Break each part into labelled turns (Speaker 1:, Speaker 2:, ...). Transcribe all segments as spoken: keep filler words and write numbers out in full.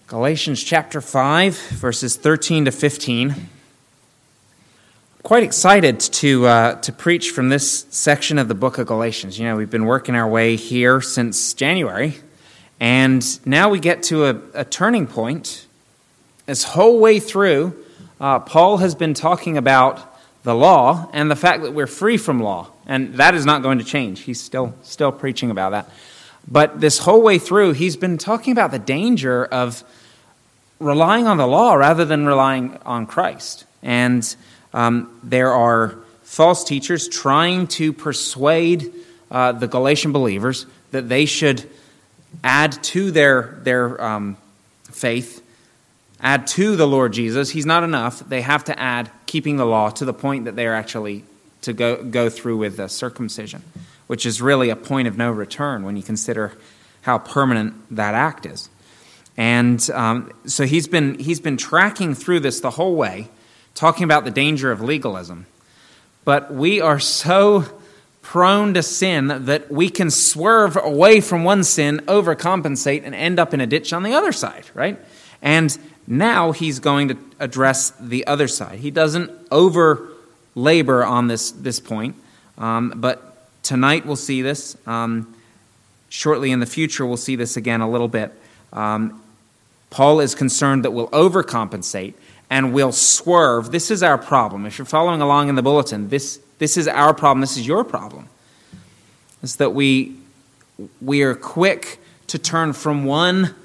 Speaker 1: Galatians chapter five, verses thirteen to fifteen. I'm quite excited to uh, to preach from this section of the book of Galatians. You know, we've been working our way here since January, and now we get to a, a turning point. This whole way through, uh, Paul has been talking about the law and the fact that we're free from law, and that is not going to change. He's still still preaching about that. But this whole way through, he's been talking about the danger of relying on the law rather than relying on Christ. And um, there are false teachers trying to persuade uh, the Galatian believers that they should add to their, their um, faith, add to the Lord Jesus. He's not enough. They have to add keeping the law to the point that they are actually to go, go through with the circumcision, which is really a point of no return when you consider how permanent that act is. And um, so he's been he's been tracking through this the whole way, talking about the danger of legalism. But we are so prone to sin that we can swerve away from one sin, overcompensate, and end up in a ditch on the other side, right? And now he's going to address the other side. He doesn't over-labor on this, this point, um, but tonight we'll see this. Um, shortly in the future, we'll see this again a little bit. Um, Paul is concerned that we'll overcompensate and we'll swerve. This is our problem. If you're following along in the bulletin, this this is our problem. This is your problem. It's that we we are quick to turn from one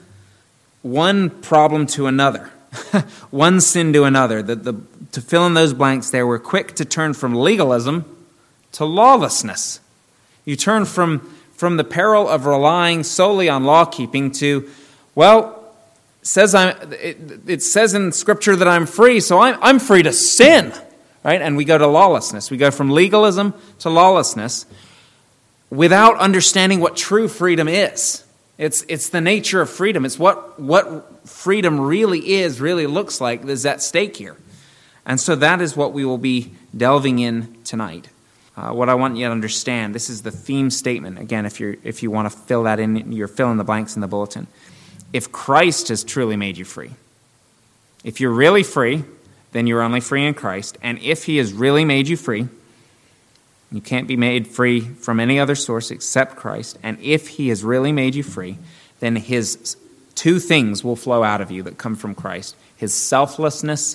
Speaker 1: one problem to another, one sin to another. The, the, to fill in those blanks there, we're quick to turn from legalism to lawlessness. You turn from, from the peril of relying solely on law-keeping to, well, it says I'm, it, it says in Scripture that I'm free, so I'm, I'm free to sin, right? And we go to lawlessness. We go from legalism to lawlessness without understanding what true freedom is. It's, it's the nature of freedom. It's what, what freedom really is, really looks like, is at stake here. And so that is what we will be delving in tonight. Uh, what I want you to understand, this is the theme statement. Again, if you if you want to fill that in, you're filling the blanks in the bulletin. If Christ has truly made you free, if you're really free, then you're only free in Christ. And if he has really made you free, you can't be made free from any other source except Christ. And if he has really made you free, then his two things will flow out of you that come from Christ: his selflessness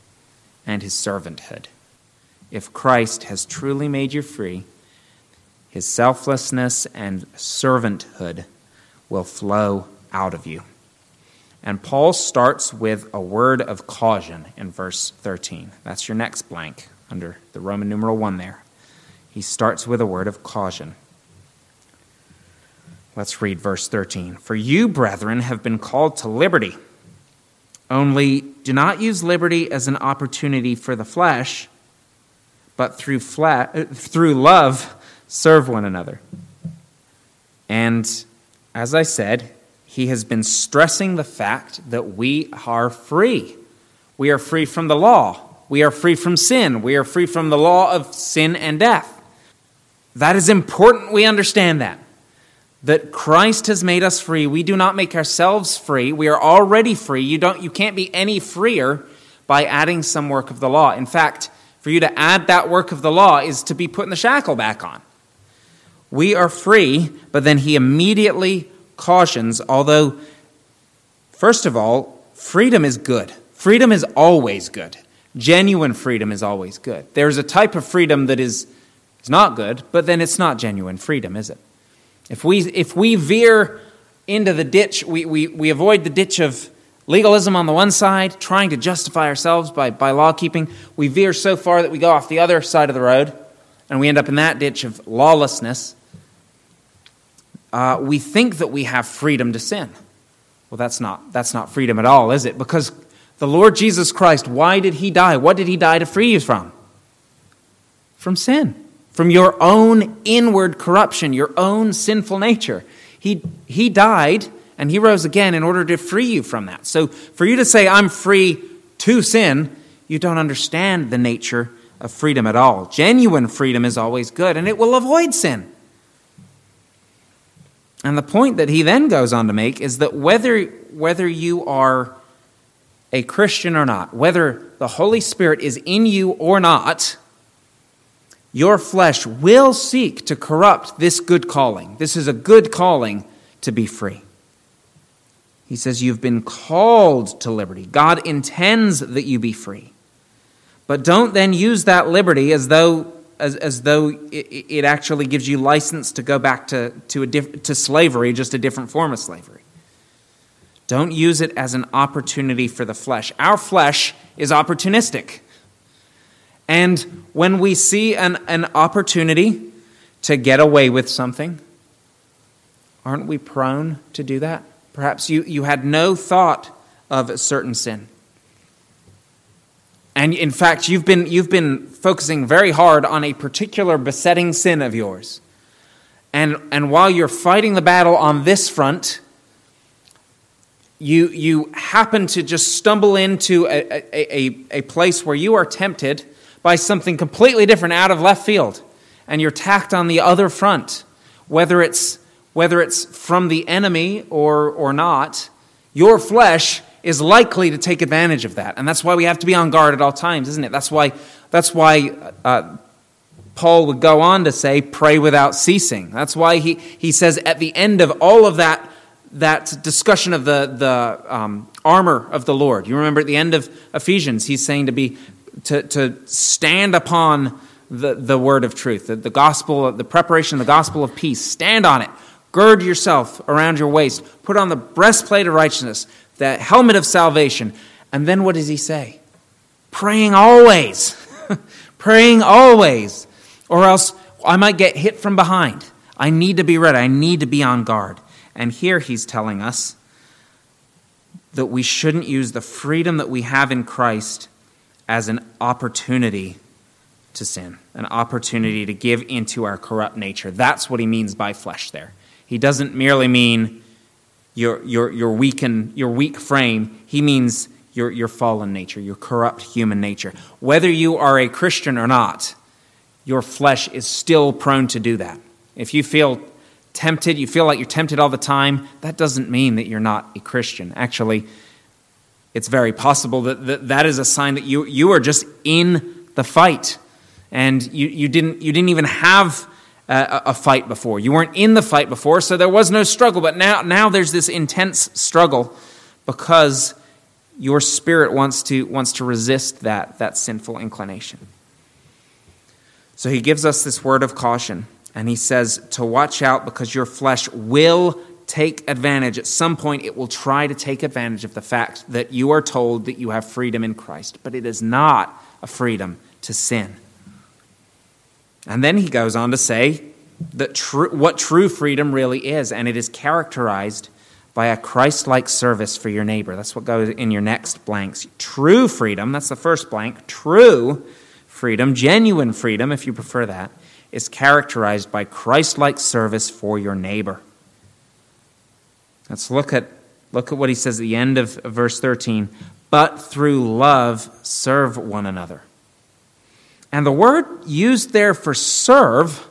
Speaker 1: and his servanthood. If Christ has truly made you free, his selflessness and servanthood will flow out of you. And Paul starts with a word of caution in verse thirteen. That's your next blank under the Roman numeral one there. He starts with a word of caution. Let's read verse thirteen. For you, brethren, have been called to liberty. Only do not use liberty as an opportunity for the flesh, but through flat, through love, serve one another. And as I said, he has been stressing the fact that we are free. We are free from the law. We are free from sin. We are free from the law of sin and death. That is important we understand that. That Christ has made us free. We do not make ourselves free. We are already free. You don't, you can't be any freer by adding some work of the law. In fact, for you to add that work of the law is to be putting the shackle back on. We are free, but then he immediately cautions, although, first of all, freedom is good. Freedom is always good. Genuine freedom is always good. There's a type of freedom that is, is not good, but then it's not genuine freedom, is it? If we if we veer into the ditch, we, we, we avoid the ditch of legalism on the one side, trying to justify ourselves by, by law-keeping. We veer so far that we go off the other side of the road, and we end up in that ditch of lawlessness. Uh, we think that we have freedom to sin. Well, that's not that's not freedom at all, is it? Because the Lord Jesus Christ, why did he die? What did he die to free you from? From sin. From your own inward corruption, your own sinful nature. He, he died and he rose again in order to free you from that. So for you to say, I'm free to sin, you don't understand the nature of freedom at all. Genuine freedom is always good, and it will avoid sin. And the point that he then goes on to make is that whether, whether you are a Christian or not, whether the Holy Spirit is in you or not, your flesh will seek to corrupt this good calling. This is a good calling to be free. He says you've been called to liberty. God intends that you be free. But don't then use that liberty as though as, as though it, it actually gives you license to go back to, to, a diff, to slavery, just a different form of slavery. Don't use it as an opportunity for the flesh. Our flesh is opportunistic. And when we see an, an opportunity to get away with something, aren't we prone to do that? Perhaps you, you had no thought of a certain sin. And in fact, you've been, you've been focusing very hard on a particular besetting sin of yours. And, and while you're fighting the battle on this front, you, you happen to just stumble into a, a, a, a place where you are tempted by something completely different out of left field. And you're tacked on the other front, whether it's whether it's from the enemy or, or not, your flesh is likely to take advantage of that. And that's why we have to be on guard at all times, isn't it? That's why, that's why uh, Paul would go on to say, pray without ceasing. That's why he, he says at the end of all of that, that discussion of the, the um, armor of the Lord. You remember at the end of Ephesians, he's saying to be to, to stand upon the, the word of truth, the, the gospel, the preparation of the gospel of peace. Stand on it. Gird yourself around your waist. Put on the breastplate of righteousness, the helmet of salvation. And then what does he say? Praying always. Praying always. Or else I might get hit from behind. I need to be ready. I need to be on guard. And here he's telling us that we shouldn't use the freedom that we have in Christ as an opportunity to sin, an opportunity to give into our corrupt nature. That's what he means by flesh there. He doesn't merely mean your your your weakened your weak frame. He means your your fallen nature, your corrupt human nature. Whether you are a Christian or not, your flesh is still prone to do that. If you feel tempted, you feel like you're tempted all the time, that doesn't mean that you're not a Christian. Actually, it's very possible that that, that is a sign that you you are just in the fight, and you you didn't you didn't even have A, a fight before. You weren't in the fight before, so there was no struggle. But now, now there's this intense struggle because your spirit wants to wants to resist that, that sinful inclination. So he gives us this word of caution, and he says to watch out because your flesh will take advantage. At some point, it will try to take advantage of the fact that you are told that you have freedom in Christ, but it is not a freedom to sin. And then he goes on to say that tr- what true freedom really is, and it is characterized by a Christ-like service for your neighbor. That's what goes in your next blanks. True freedom, that's the first blank. True freedom, genuine freedom, if you prefer that, is characterized by Christ-like service for your neighbor. Let's look at look at what he says at the end of verse thirteen. But through love, serve one another. And the word used there for serve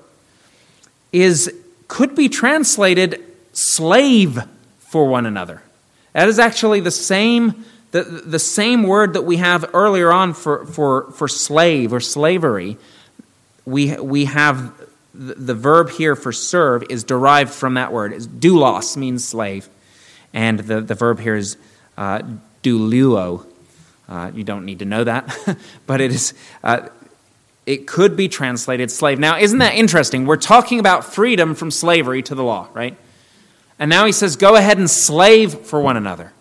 Speaker 1: is could be translated slave for one another. That is actually the same the, the same word that we have earlier on for, for, for slave or slavery. We we have the, the verb here for serve is derived from that word. It's doulos means slave, and the, the verb here is uh, douleuo. Uh, you don't need to know that, but it is. Uh, It could be translated slave. Now, isn't that interesting? We're talking about freedom from slavery to the law, right? And now he says, go ahead and slave for one another.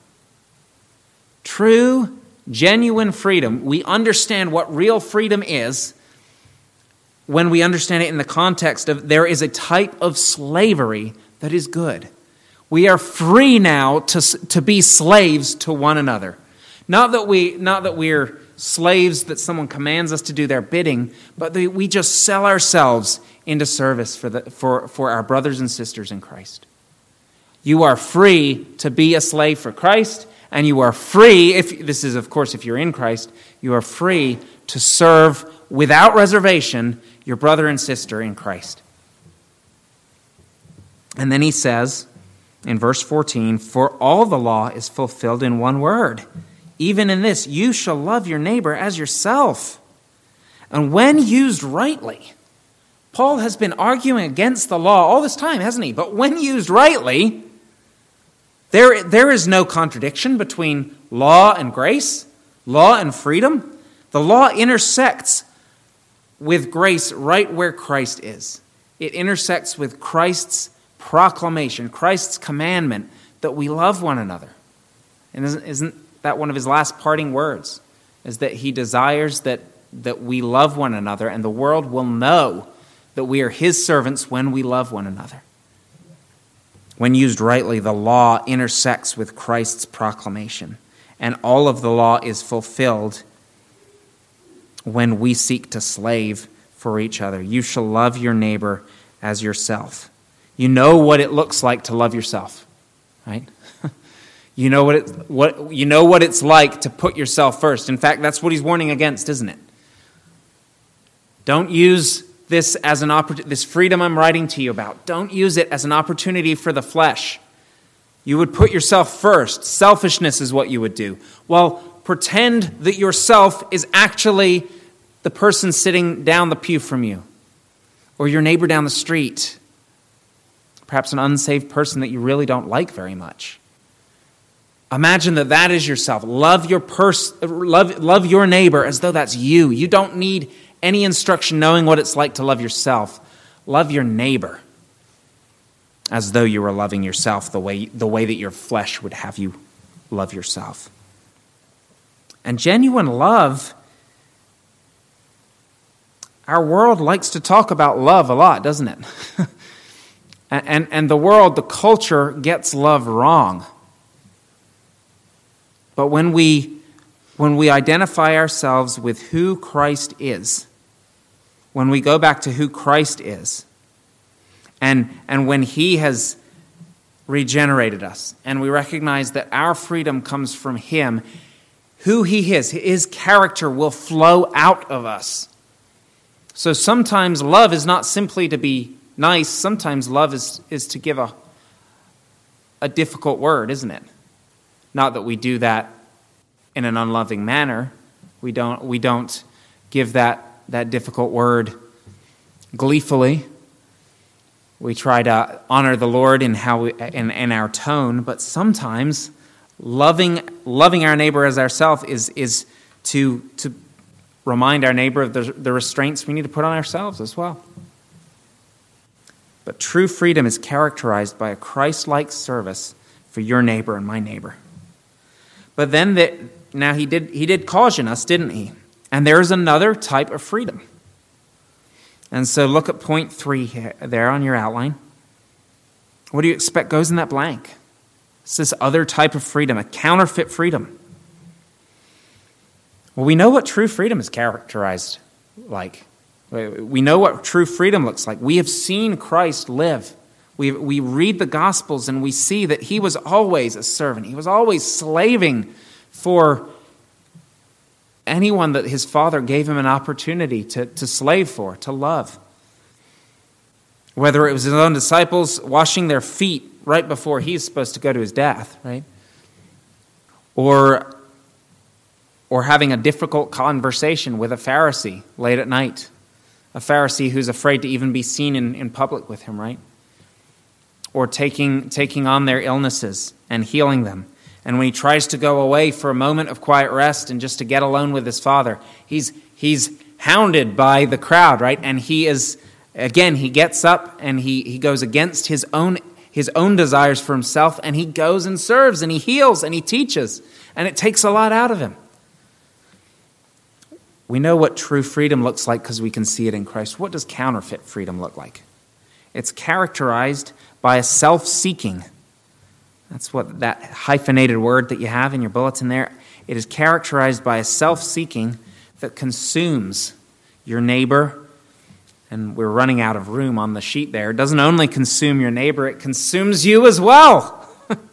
Speaker 1: True, genuine freedom. We understand what real freedom is when we understand it in the context of there is a type of slavery that is good. We are free now to, to be slaves to one another. Not that we, not that we're slaves that someone commands us to do their bidding, but we just sell ourselves into service for the for, for our brothers and sisters in Christ. You are free to be a slave for Christ, and you are free, if this is, of course, if you're in Christ, you are free to serve without reservation your brother and sister in Christ. And then he says in verse fourteen, "For all the law is fulfilled in one word, even in this, you shall love your neighbor as yourself." And when used rightly, Paul has been arguing against the law all this time, hasn't he? But when used rightly, there, there is no contradiction between law and grace, law and freedom. The law intersects with grace right where Christ is. It intersects with Christ's proclamation, Christ's commandment that we love one another. And isn't, isn't that one of his last parting words? Is that he desires that, that we love one another, and the world will know that we are his servants when we love one another. When used rightly, the law intersects with Christ's proclamation, and all of the law is fulfilled when we seek to slave for each other. You shall love your neighbor as yourself. You know what it looks like to love yourself, right? You know what it, what you know what it's like to put yourself first. In fact, that's what he's warning against, isn't it? Don't use this as an opportunity, this freedom I'm writing to you about. Don't use it as an opportunity for the flesh. You would put yourself first. Selfishness is what you would do. Well, pretend that yourself is actually the person sitting down the pew from you, or your neighbor down the street, perhaps an unsaved person that you really don't like very much. Imagine that that is yourself. Love your pers- love, love your neighbor as though that's you. You don't need any instruction knowing what it's like to love yourself. Love your neighbor as though you were loving yourself the way, the way that your flesh would have you love yourself. And genuine love, our world likes to talk about love a lot, doesn't it? and, and, and the world, the culture, gets love wrong. But when we, when we identify ourselves with who Christ is, when we go back to who Christ is, and, and when he has regenerated us, and we recognize that our freedom comes from him, who he is, his character will flow out of us. So sometimes love is not simply to be nice. Sometimes love is, is to give a, a difficult word, isn't it? Not that we do that in an unloving manner. We don't, we don't give that, that difficult word gleefully. We try to honor the Lord in how we, in, in our tone, but sometimes loving loving our neighbor as ourselves is is to to remind our neighbor of the, the restraints we need to put on ourselves as well. But true freedom is characterized by a Christ-like service for your neighbor and my neighbor. But then that now he did he did caution us, didn't he? And there is another type of freedom. And so look at point three here, there on your outline. What do you expect goes in that blank? It's this other type of freedom, a counterfeit freedom. Well, we know what true freedom is characterized like. We know what true freedom looks like. We have seen Christ live. We, we read the Gospels and we see that he was always a servant. He was always slaving for anyone that his Father gave him an opportunity to, to slave for, to love. Whether it was his own disciples washing their feet right before he's supposed to go to his death, right? Or, or having a difficult conversation with a Pharisee late at night. A Pharisee who's afraid to even be seen in, in public with him, right? Or taking, taking on their illnesses and healing them. And when he tries to go away for a moment of quiet rest and just to get alone with his Father, he's he's hounded by the crowd, right? And he is, again, he gets up and he, he goes against his own his own desires for himself, and he goes and serves and he heals and he teaches, and it takes a lot out of him. We know what true freedom looks like because we can see it in Christ. What does counterfeit freedom look like? It's characterized by a self-seeking. That's what that hyphenated word that you have in your bulletin there. It is characterized by a self-seeking that consumes your neighbor. And we're running out of room on the sheet there. It doesn't only consume your neighbor, it consumes you as well.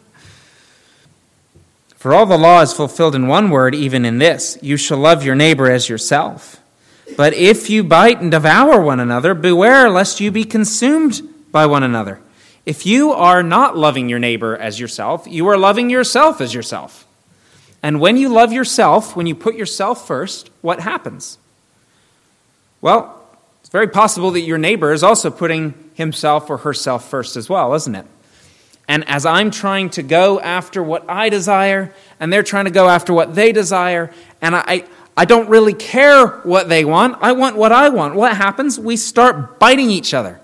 Speaker 1: For all the law is fulfilled in one word, even in this: you shall love your neighbor as yourself. But if you bite and devour one another, beware lest you be consumed by one another. If you are not loving your neighbor as yourself, you are loving yourself as yourself. And when you love yourself, when you put yourself first, what happens? Well, it's very possible that your neighbor is also putting himself or herself first as well, isn't it? And as I'm trying to go after what I desire, and they're trying to go after what they desire, and I, I don't really care what they want, I want what I want. What happens? We start biting each other.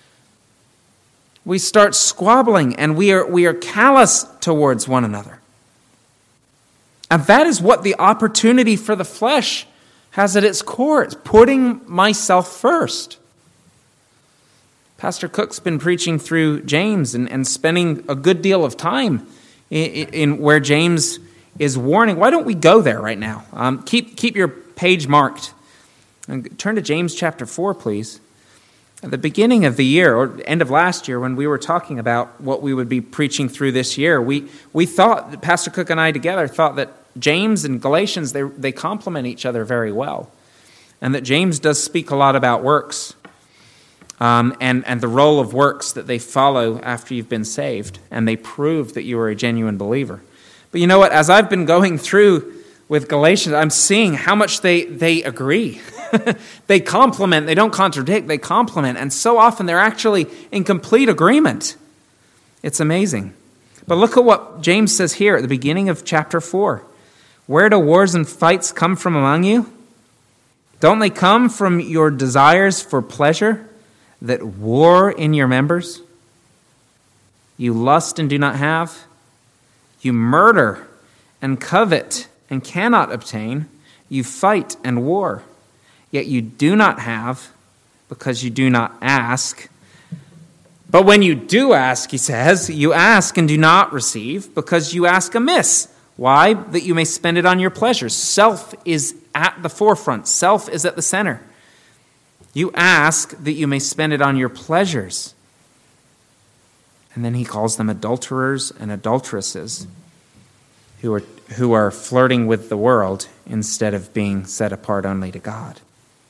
Speaker 1: We start squabbling, and we are, we are callous towards one another. And that is what the opportunity for the flesh has at its core. It's putting myself first. Pastor Cook's been preaching through James and, and spending a good deal of time in, in where James is warning. Why don't we go there right now? Um, keep, keep your page marked. And turn to James chapter four, please. At the beginning of the year, or end of last year, when we were talking about what we would be preaching through this year, we, we thought, Pastor Cook and I together thought that James and Galatians, they, they complement each other very well. And that James does speak a lot about works um, and, and the role of works that they follow after you've been saved. And they prove that you are a genuine believer. But you know what? As I've been going through with Galatians, I'm seeing how much they, they agree. They complement, they don't contradict, they complement. And so often they're actually in complete agreement. It's amazing. But look at what James says here at the beginning of chapter four. Where do wars and fights come from among you? Don't they come from your desires for pleasure that war in your members? You lust and do not have. You murder and covet and cannot obtain. You fight and war. Yet you do not have because you do not ask. But when you do ask, he says, you ask and do not receive because you ask amiss. Why? That you may spend it on your pleasures. Self is at the forefront. Self is at the center. You ask that you may spend it on your pleasures. And then he calls them adulterers and adulteresses who are, who are flirting with the world instead of being set apart only to God.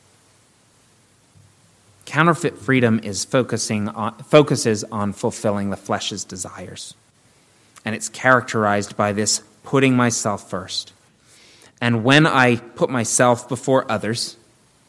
Speaker 1: Counterfeit freedom is focusing on, focuses on fulfilling the flesh's desires. And it's characterized by this putting myself first. And when I put myself before others,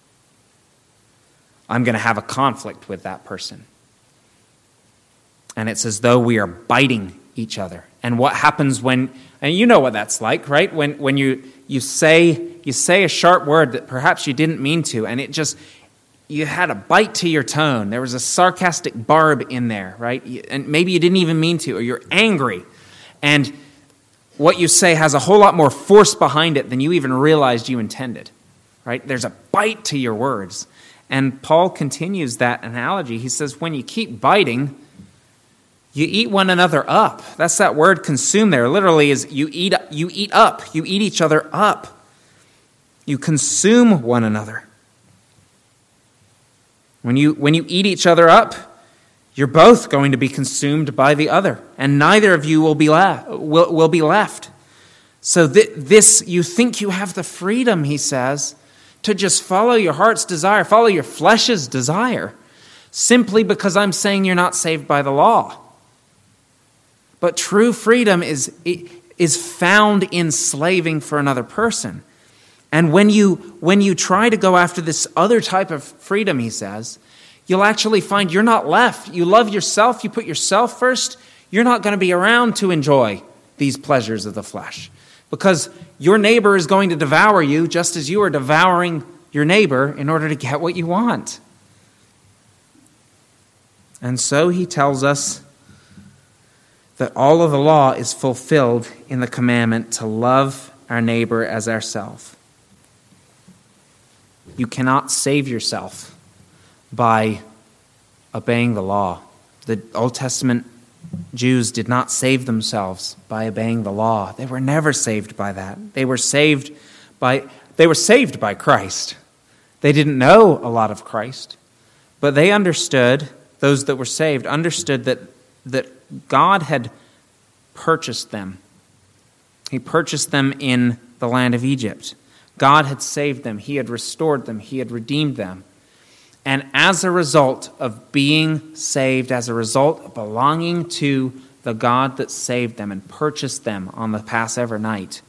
Speaker 1: I'm going to have a conflict with that person. And it's as though we are biting each other. And what happens when, and you know what that's like, right? When when you you say you say a sharp word that perhaps you didn't mean to, and it just, you had a bite to your tone. There was a sarcastic barb in there, right? And maybe you didn't even mean to, or you're angry. And what you say has a whole lot more force behind it than you even realized you intended, right? There's a bite to your words. And Paul continues that analogy. He says, when you keep biting, you eat one another up. That's that word consume there. Literally is you eat, you eat up. You eat each other up. You consume one another. When you, when you eat each other up, you're both going to be consumed by the other, and neither of you will be, la- will, will be left. So th- this, you think you have the freedom, he says, to just follow your heart's desire, follow your flesh's desire, simply because I'm saying you're not saved by the law. But true freedom is, is found in slaving for another person. And when you, when you try to go after this other type of freedom, he says, you'll actually find you're not left. You love yourself, you put yourself first, you're not going to be around to enjoy these pleasures of the flesh. Because your neighbor is going to devour you just as you are devouring your neighbor in order to get what you want. And so he tells us that all of the law is fulfilled in the commandment to love our neighbor as ourselves. You cannot save yourself by obeying the law. The Old Testament Jews did not save themselves by obeying the law. They were never saved by that. They were saved by they were saved by Christ. They didn't know a lot of Christ, but they understood, those that were saved understood that that God had purchased them. He purchased them in the land of Egypt. God had saved them. He had restored them. He had redeemed them. And as a result of being saved, as a result of belonging to the God that saved them and purchased them on the Passover night,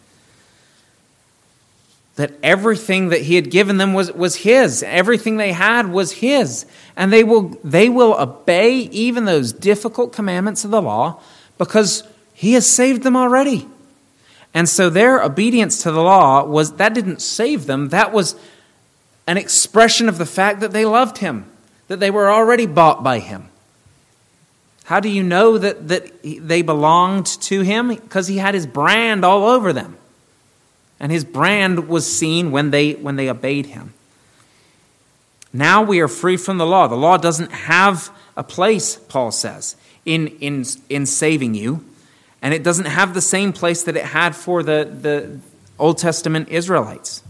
Speaker 1: that everything that he had given them was, was his. Everything they had was his. And they will, they will obey even those difficult commandments of the law because he has saved them already. And so their obedience to the law, was that didn't save them. That was an expression of the fact that they loved him, that they were already bought by him. How do you know that, that they belonged to him? Because he had his brand all over them. And his brand was seen when they when they obeyed him. Now we are free from the law. The law doesn't have a place, Paul says, in, in, in saving you. And it doesn't have the same place that it had for the, the Old Testament Israelites.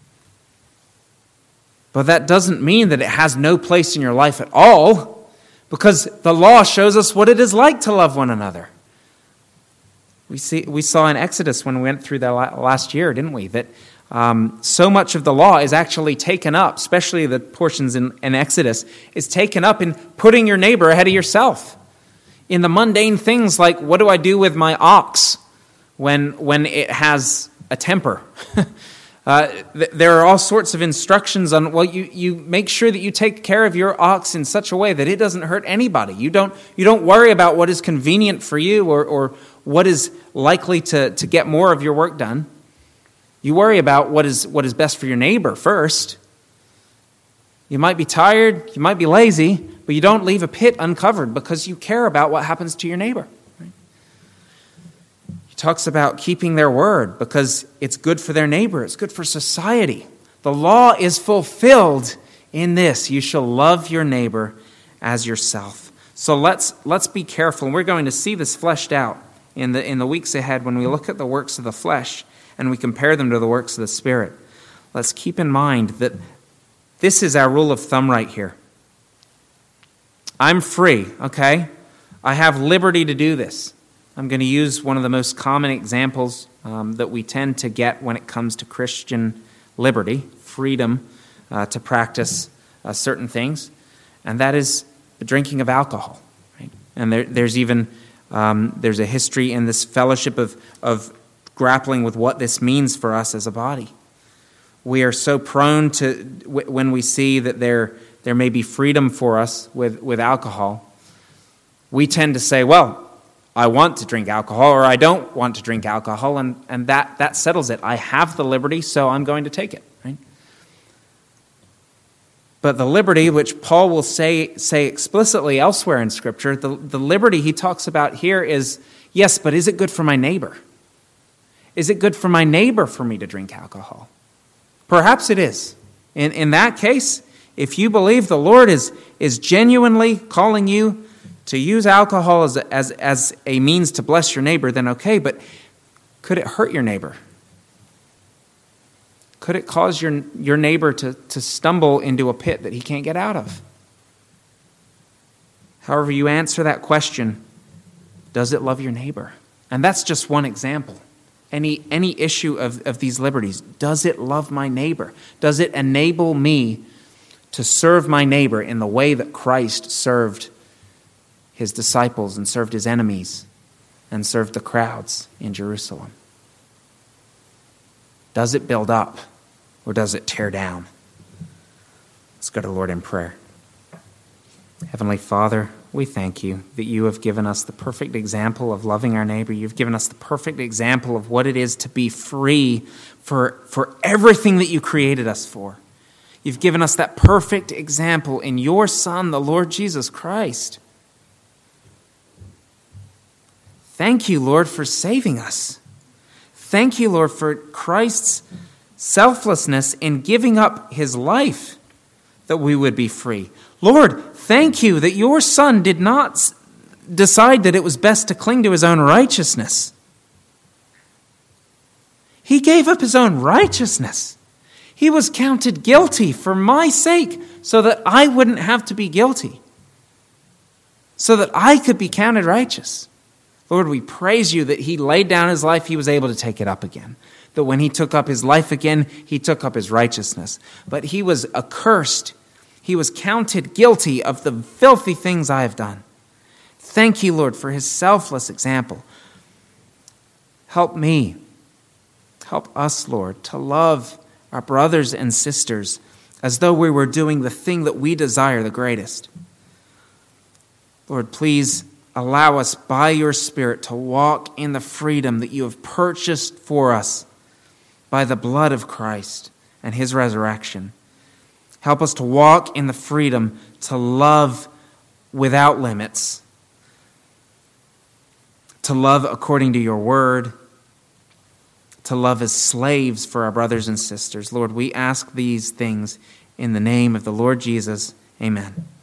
Speaker 1: But that doesn't mean that it has no place in your life at all, because the law shows us what it is like to love one another. We see we saw in Exodus when we went through that last year, didn't we, that um, so much of the law is actually taken up, especially the portions in, in Exodus, is taken up in putting your neighbor ahead of yourself. In the mundane things like, what do I do with my ox when, when it has a temper? Uh, th- there are all sorts of instructions on, well, you, you make sure that you take care of your ox in such a way that it doesn't hurt anybody. You don't you don't worry about what is convenient for you or, or what is likely to, to get more of your work done. You worry about what is what is best for your neighbor first. You might be tired, you might be lazy, but you don't leave a pit uncovered because you care about what happens to your neighbor. Talks about keeping their word because it's good for their neighbor. It's good for society. The law is fulfilled in this. You shall love your neighbor as yourself. So let's let's be careful. And we're going to see this fleshed out in the in the weeks ahead when we look at the works of the flesh and we compare them to the works of the Spirit. Let's keep in mind that this is our rule of thumb right here. I'm free, okay? I have liberty to do this. I'm going to use one of the most common examples um, that we tend to get when it comes to Christian liberty, freedom uh, to practice uh, certain things, and that is the drinking of alcohol. Right? And there, there's even um, there's a history in this fellowship of of grappling with what this means for us as a body. We are so prone to w- when we see that there there may be freedom for us with, with alcohol, we tend to say, well, I want to drink alcohol or I don't want to drink alcohol, and, and that, that settles it. I have the liberty, so I'm going to take it. Right? But the liberty, which Paul will say, say explicitly elsewhere in Scripture, the, the liberty he talks about here is, yes, but is it good for my neighbor? Is it good for my neighbor for me to drink alcohol? Perhaps it is. In, in that case, if you believe the Lord is, is genuinely calling you to use alcohol as a, as, as a means to bless your neighbor, then okay, but could it hurt your neighbor? Could it cause your, your neighbor to, to stumble into a pit that he can't get out of? However you answer that question, does it love your neighbor? And that's just one example. Any, any issue of, of these liberties, does it love my neighbor? Does it enable me to serve my neighbor in the way that Christ served his disciples and served his enemies and served the crowds in Jerusalem? Does it build up or does it tear down? Let's go to the Lord in prayer. Heavenly Father, we thank you that you have given us the perfect example of loving our neighbor. You've given us the perfect example of what it is to be free for, for everything that you created us for. You've given us that perfect example in your Son, the Lord Jesus Christ. Thank you, Lord, for saving us. Thank you, Lord, for Christ's selflessness in giving up his life that we would be free. Lord, thank you that your Son did not decide that it was best to cling to his own righteousness. He gave up his own righteousness. He was counted guilty for my sake so that I wouldn't have to be guilty, so that I could be counted righteous. Lord, we praise you that he laid down his life, he was able to take it up again. That when he took up his life again, he took up his righteousness. But he was accursed. He was counted guilty of the filthy things I have done. Thank you, Lord, for his selfless example. Help me, help us, Lord, to love our brothers and sisters as though we were doing the thing that we desire the greatest. Lord, please allow us by your Spirit to walk in the freedom that you have purchased for us by the blood of Christ and his resurrection. Help us to walk in the freedom to love without limits, to love according to your word, to love as slaves for our brothers and sisters. Lord, we ask these things in the name of the Lord Jesus. Amen.